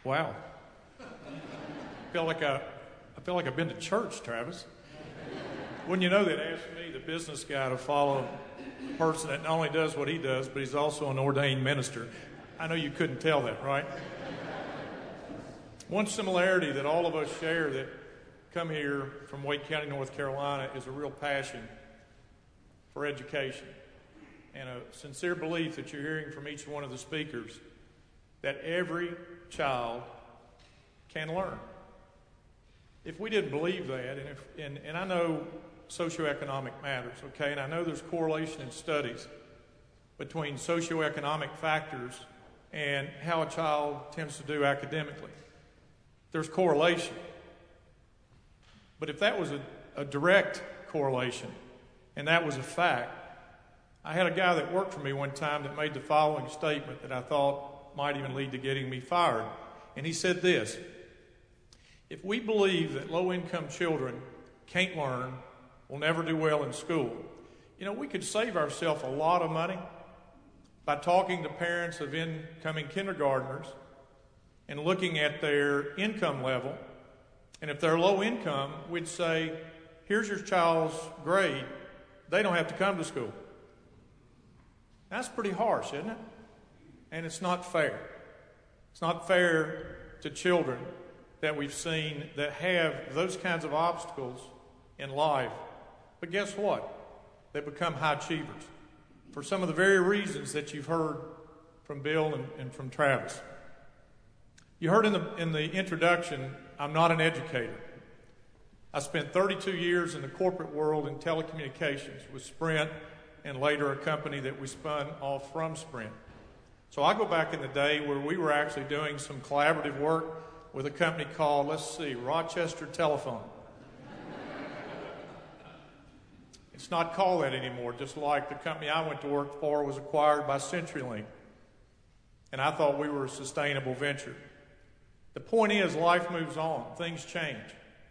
Wow. I feel like I've been to church, Travis. Wouldn't you know that asked me, the business guy, to follow a person that not only does what he does, but he's also an ordained minister. I know you couldn't tell that, right? One similarity that all of us share that come here from Wake County, North Carolina, is a real passion for education and a sincere belief that you're hearing from each one of the speakers that every child can learn. If we didn't believe that, and I know socioeconomic matters, okay, and I know there's correlation in studies between socioeconomic factors and how a child tends to do academically. There's correlation. But if that was a direct correlation, and that was a fact, I had a guy that worked for me one time that made the following statement that I thought might even lead to getting me fired. And he said this: if we believe that low-income children can't learn, will never do well in school, we could save ourselves a lot of money by talking to parents of incoming kindergartners and looking at their income level. And if they're low income, we'd say, here's your child's grade. They don't have to come to school. That's pretty harsh, isn't it? And it's not fair. It's not fair to children that we've seen that have those kinds of obstacles in life. But guess what? They become high achievers for some of the very reasons that you've heard from Bill and from Travis. You heard in the introduction, I'm not an educator. I spent 32 years in the corporate world in telecommunications with Sprint and later a company that we spun off from Sprint. So I go back in the day where we were actually doing some collaborative work with a company called, Rochester Telephone. It's not called that anymore, just like the company I went to work for was acquired by CenturyLink. And I thought we were a sustainable venture. The point is, life moves on. Things change.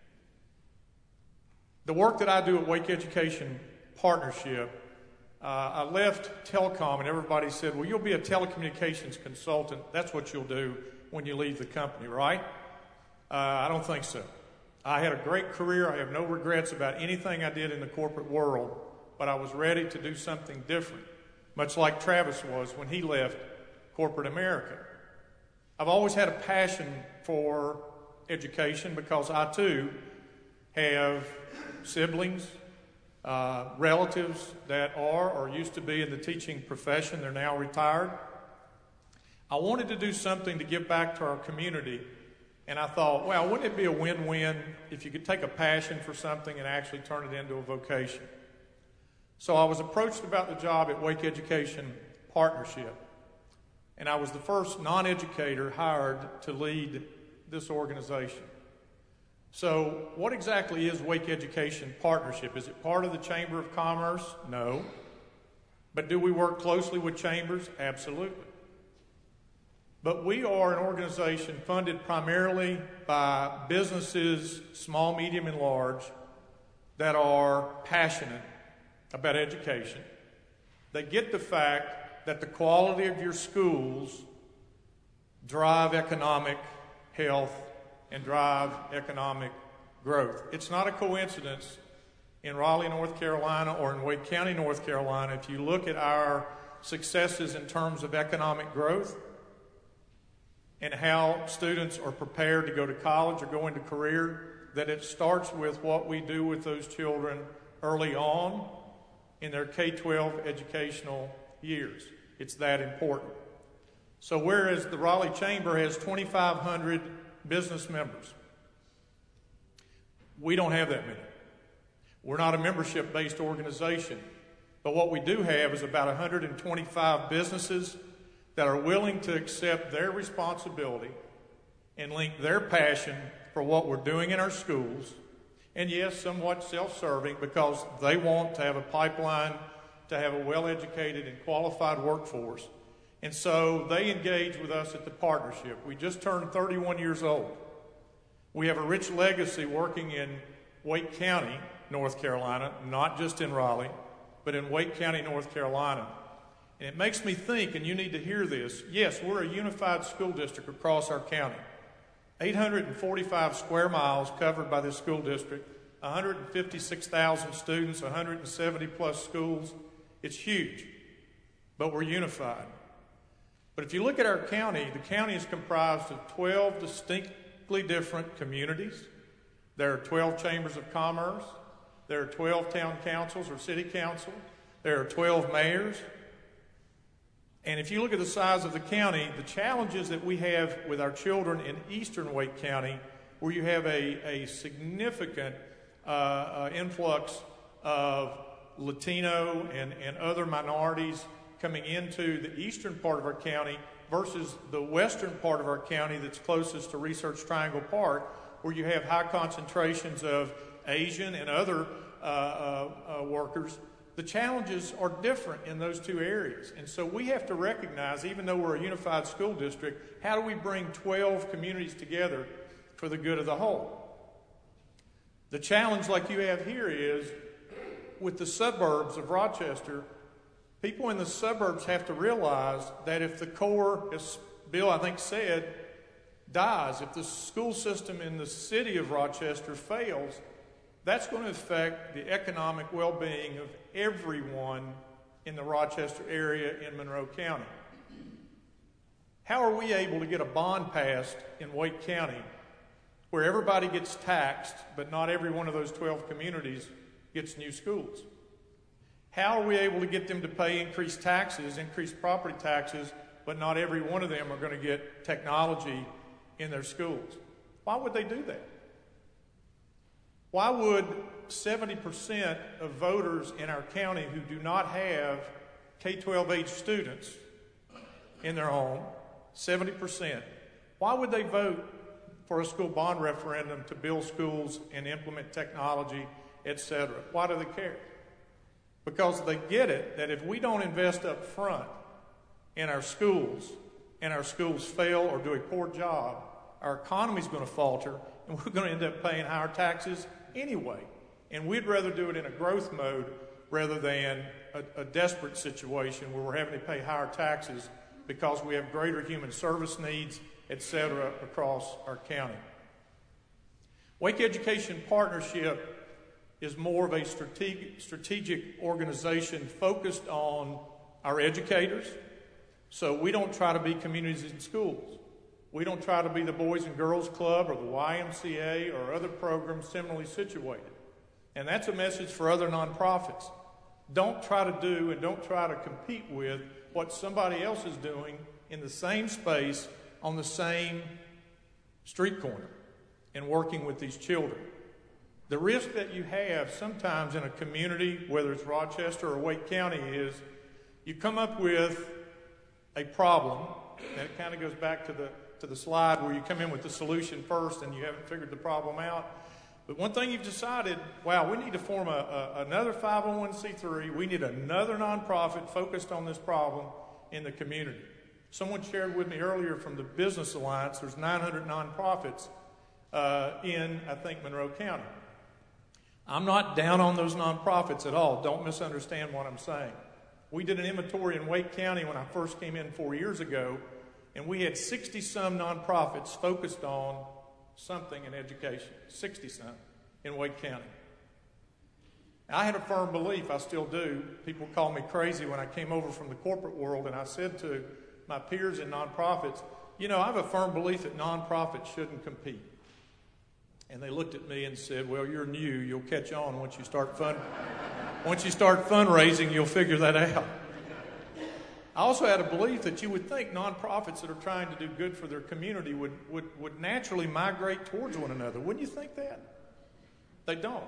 The work that I do at Wake Education Partnership, I left telecom and everybody said, well, you'll be a telecommunications consultant. That's what you'll do when you leave the company, right? I don't think so. I had a great career. I have no regrets about anything I did in the corporate world, but I was ready to do something different, much like Travis was when he left corporate America. I've always had a passion for education because I, too, have siblings, relatives that are or used to be in the teaching profession. They're now retired. I wanted to do something to give back to our community, and I thought, well, wouldn't it be a win-win if you could take a passion for something and actually turn it into a vocation? So I was approached about the job at Wake Education Partnership, and I was the first non-educator hired to lead this organization. So what exactly is Wake Education Partnership? Is it part of the Chamber of Commerce? No. But do we work closely with chambers? Absolutely. But we are an organization funded primarily by businesses, small, medium, and large, that are passionate about education. They get the fact that the quality of your schools drive economic health and drive economic growth. It's not a coincidence in Raleigh, North Carolina, or in Wake County, North Carolina, if you look at our successes in terms of economic growth and how students are prepared to go to college or go into career, that it starts with what we do with those children early on in their K-12 educational years. It's that important. So whereas the Raleigh Chamber has 2,500 business members, we don't have that many. We're not a membership-based organization. But what we do have is about 125 businesses that are willing to accept their responsibility and link their passion for what we're doing in our schools, and yes, somewhat self-serving because they want to have a pipeline to have a well-educated and qualified workforce. And so they engage with us at the partnership. We just turned 31 years old. We have a rich legacy working in Wake County, North Carolina, not just in Raleigh, but in Wake County, North Carolina. And it makes me think, and you need to hear this, yes, we're a unified school district across our county. 845 square miles covered by this school district, 156,000 students, 170 plus schools. It's huge, but we're unified. But if you look at our county, the county is comprised of 12 distinctly different communities. There are 12 chambers of commerce. There are 12 town councils or city councils. There are 12 mayors. And if you look at the size of the county, the challenges that we have with our children in eastern Wake County, where you have a significant influx of Latino and other minorities coming into the eastern part of our county versus the western part of our county that's closest to Research Triangle Park, where you have high concentrations of Asian and other workers. The challenges are different in those two areas. And so we have to recognize, even though we're a unified school district, how do we bring 12 communities together for the good of the whole? The challenge like you have here is, with the suburbs of Rochester, people in the suburbs have to realize that if the core, as Bill I think said, dies, if the school system in the city of Rochester fails, that's going to affect the economic well-being of everyone in the Rochester area in Monroe County. How are we able to get a bond passed in Wake County where everybody gets taxed, but not every one of those 12 communities gets new schools? How are we able to get them to pay increased taxes, increased property taxes, but not every one of them are going to get technology in their schools? Why would they do that? Why would 70% of voters in our county who do not have K-12 age students in their home, 70%, why would they vote for a school bond referendum to build schools and implement technology, etc.? Why do they care? Because they get it that if we don't invest up front in our schools, and our schools fail or do a poor job, our economy's going to falter, and we're going to end up paying higher taxes anyway. And we'd rather do it in a growth mode rather than a desperate situation where we're having to pay higher taxes because we have greater human service needs, etc., across our county. Wake Education Partnership is more of a strategic organization focused on our educators. So we don't try to be communities in schools. We don't try to be the Boys and Girls Club or the YMCA or other programs similarly situated. And that's a message for other nonprofits. Don't try to do and don't try to compete with what somebody else is doing in the same space on the same street corner and working with these children. The risk that you have sometimes in a community, whether it's Rochester or Wake County, is you come up with a problem, and it kind of goes back to the slide where you come in with the solution first and you haven't figured the problem out. But one thing you've decided, wow, we need to form another 501c3. We need another nonprofit focused on this problem in the community. Someone shared with me earlier from the Business Alliance, there's 900 nonprofits in, I think, Monroe County. I'm not down on those nonprofits at all. Don't misunderstand what I'm saying. We did an inventory in Wake County when I first came in 4 years ago, and we had 60-some nonprofits focused on something in education, 60-some in Wake County. I had a firm belief, I still do. People called me crazy when I came over from the corporate world, and I said to my peers in nonprofits, you know, I have a firm belief that nonprofits shouldn't compete. And they looked at me and said, well, you're new. You'll catch on once you start fundraising, you'll figure that out. I also had a belief that you would think nonprofits that are trying to do good for their community would naturally migrate towards one another. Wouldn't you think that? They don't.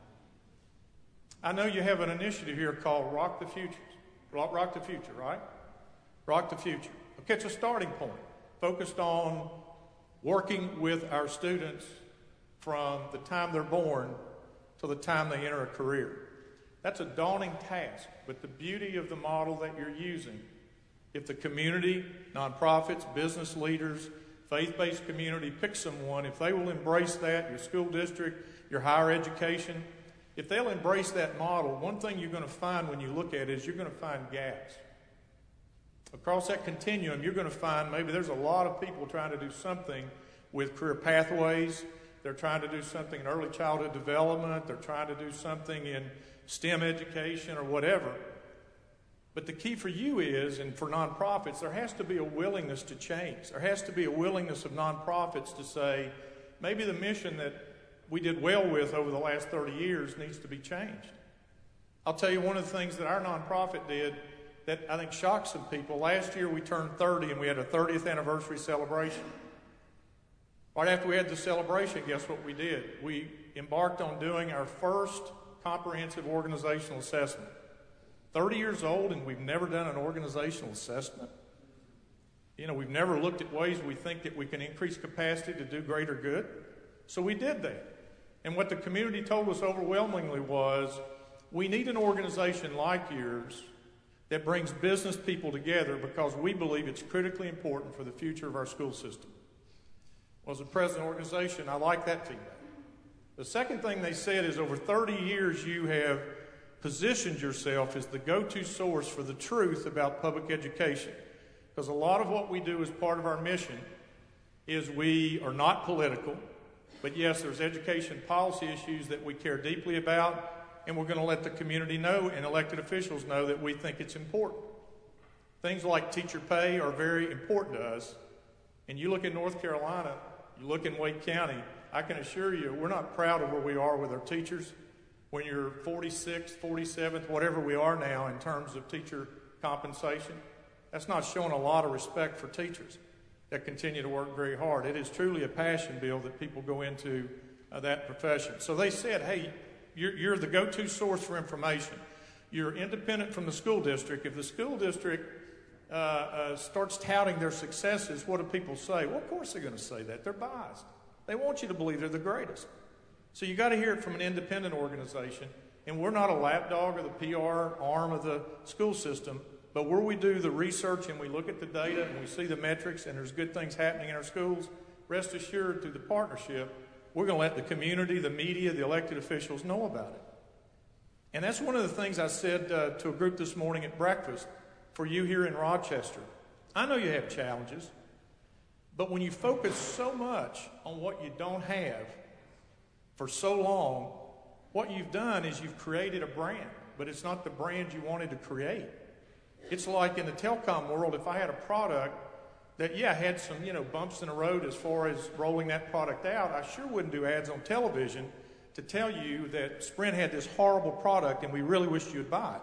I know you have an initiative here called Rock the Future. Rock the Future, right? Rock the Future. Okay, it's a starting point focused on working with our students from the time they're born to the time they enter a career. That's a daunting task, but the beauty of the model that you're using, if the community, nonprofits, business leaders, faith-based community pick someone, if they will embrace that, your school district, your higher education, if they'll embrace that model, one thing you're going to find when you look at it is you're going to find gaps. Across that continuum, you're going to find maybe there's a lot of people trying to do something with career pathways. They're trying to do something in early childhood development. They're trying to do something in STEM education or whatever. But the key for you is, and for nonprofits, there has to be a willingness to change. There has to be a willingness of nonprofits to say, maybe the mission that we did well with over the last 30 years needs to be changed. I'll tell you one of the things that our nonprofit did that I think shocked some people. Last year we turned 30 and we had a 30th anniversary celebration. Right after we had the celebration, guess what we did? We embarked on doing our first comprehensive organizational assessment. 30 years old and we've never done an organizational assessment. You know, we've never looked at ways we think that we can increase capacity to do greater good. So we did that. And what the community told us overwhelmingly was, we need an organization like yours that brings business people together because we believe it's critically important for the future of our school system. Well, as a president organization, I like that feedback. The second thing they said is, over 30 years you have positioned yourself as the go-to source for the truth about public education. Because a lot of what we do as part of our mission is we are not political, but yes, there's education policy issues that we care deeply about, and we're going to let the community know and elected officials know that we think it's important. Things like teacher pay are very important to us. And you look in North Carolina, you look in Wake County, I can assure you we're not proud of where we are with our teachers. When you're 46th, 47th, whatever we are now in terms of teacher compensation, that's not showing a lot of respect for teachers that continue to work very hard. It is truly a passion, Bill, that people go into that profession. So they said, hey, you're the go-to source for information. You're independent from the school district. If the school district starts touting their successes, what do people say? Well, of course they're going to say that. They're biased. They want you to believe they're the greatest. So you got to hear it from an independent organization. And we're not a lapdog or the PR arm of the school system, but where we do the research and we look at the data and we see the metrics and there's good things happening in our schools, rest assured through the partnership, we're going to let the community, the media, the elected officials know about it. And that's one of the things I said to a group this morning at breakfast for you here in Rochester. I know you have challenges, but when you focus so much on what you don't have for so long, what you've done is you've created a brand, but it's not the brand you wanted to create. It's like in the telecom world, if I had a product that, had some, bumps in the road as far as rolling that product out, I sure wouldn't do ads on television to tell you that Sprint had this horrible product and we really wished you'd buy it.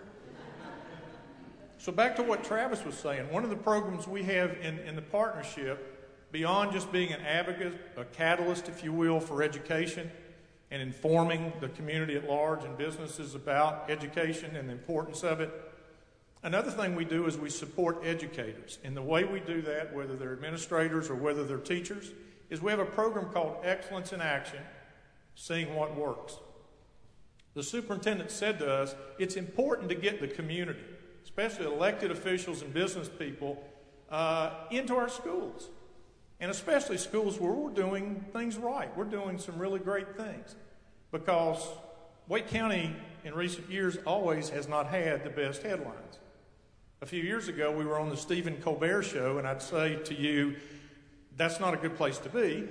So back to what Travis was saying, one of the programs we have in the partnership, beyond just being an advocate, a catalyst, if you will, for education and informing the community at large and businesses about education and the importance of it, another thing we do is we support educators. And the way we do that, whether they're administrators or whether they're teachers, is we have a program called Excellence in Action, Seeing What Works. The superintendent said to us, it's important to get the community, especially elected officials and business people, into our schools. And especially schools where we're doing things right. We're doing some really great things. Because Wake County in recent years always has not had the best headlines. A few years ago, we were on the Stephen Colbert Show, and I'd say to you, that's not a good place to be.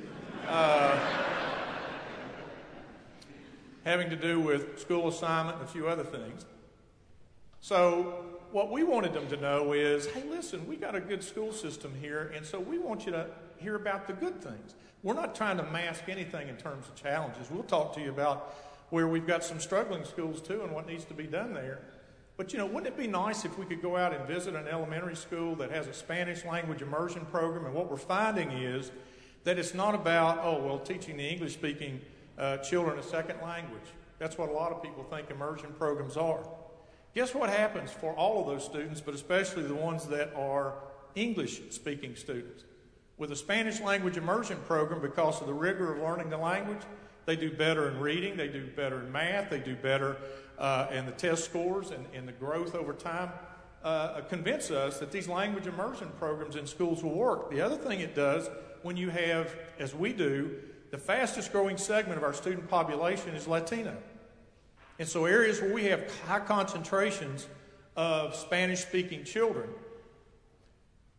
Having to do with school assignment and a few other things. So what we wanted them to know is, hey, listen, we got a good school system here, and so we want you to hear about the good things. We're not trying to mask anything in terms of challenges. We'll talk to you about where we've got some struggling schools, too, and what needs to be done there. But, wouldn't it be nice if we could go out and visit an elementary school that has a Spanish language immersion program? And what we're finding is that it's not about, teaching the English-speaking children a second language. That's what a lot of people think immersion programs are. Guess what happens for all of those students, but especially the ones that are English-speaking students? With a Spanish language immersion program, because of the rigor of learning the language, they do better in reading, they do better in math, they do better in the test scores and the growth over time. Convince us that these language immersion programs in schools will work. The other thing it does, when you have, as we do, the fastest growing segment of our student population is Latino. And so areas where we have high concentrations of Spanish-speaking children,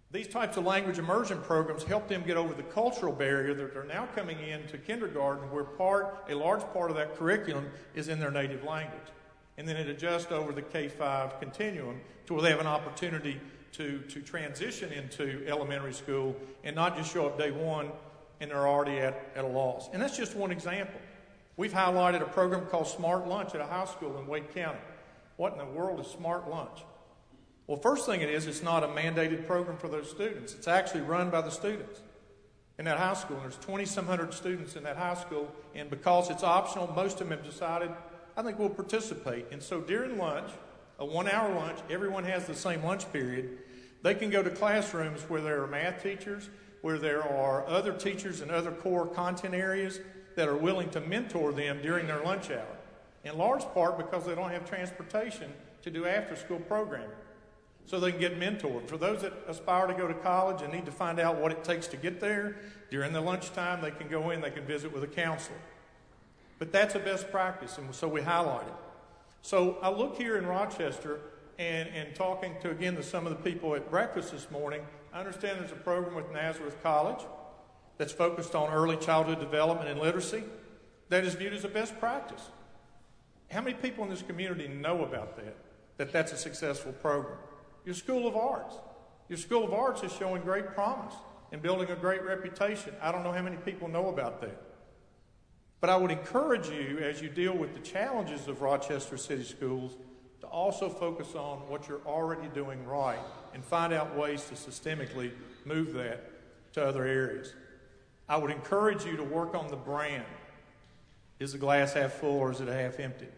These types of language immersion programs help them get over the cultural barrier that they're now coming into kindergarten, where a large part of that curriculum is in their native language. And then it adjusts over the K-5 continuum to where they have an opportunity to transition into elementary school and not just show up day one and they're already at a loss. And that's just one example. We've highlighted a program called Smart Lunch at a high school in Wake County. What in the world is Smart Lunch? Well, first thing it is, it's not a mandated program for those students. It's actually run by the students in that high school. And there's 20-some hundred students in that high school, and because it's optional, most of them have decided, I think we'll participate. And so during lunch, a 1-hour lunch, everyone has the same lunch period. They can go to classrooms where there are math teachers, where there are other teachers in other core content areas that are willing to mentor them during their lunch hour, in large part because they don't have transportation to do after-school programming. So they can get mentored. For those that aspire to go to college and need to find out what it takes to get there, during the lunchtime they can go in, they can visit with a counselor. But that's a best practice, and so we highlight it. So I look here in Rochester and talking to some of the people at breakfast this morning, I understand there's a program with Nazareth College that's focused on early childhood development and literacy that is viewed as a best practice. How many people in this community know about that that's a successful program? Your School of Arts. Your School of Arts is showing great promise and building a great reputation. I don't know how many people know about that. But I would encourage you, as you deal with the challenges of Rochester City Schools, to also focus on what you're already doing right and find out ways to systemically move that to other areas. I would encourage you to work on the brand. Is the glass half full or is it half empty?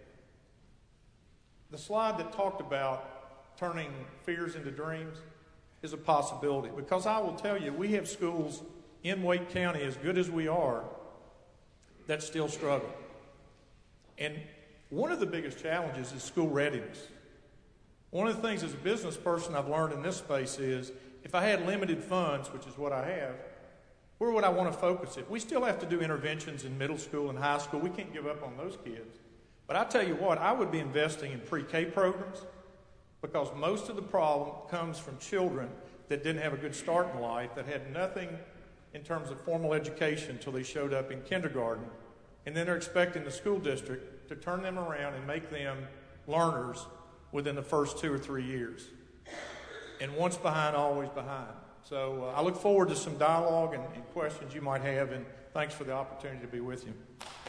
The slide that talked about turning fears into dreams is a possibility, because I will tell you, we have schools in Wake County, as good as we are, that still struggle. And one of the biggest challenges is school readiness. One of the things as a business person I've learned in this space is, if I had limited funds, which is what I have, where would I want to focus it? We still have to do interventions in middle school and high school. We can't give up on those kids. But I tell you what, I would be investing in pre-K programs, because most of the problem comes from children that didn't have a good start in life, that had nothing in terms of formal education until they showed up in kindergarten. And then they're expecting the school district to turn them around and make them learners within the first 2 or 3 years. And once behind, always behind. So I look forward to some dialogue and questions you might have, and thanks for the opportunity to be with you.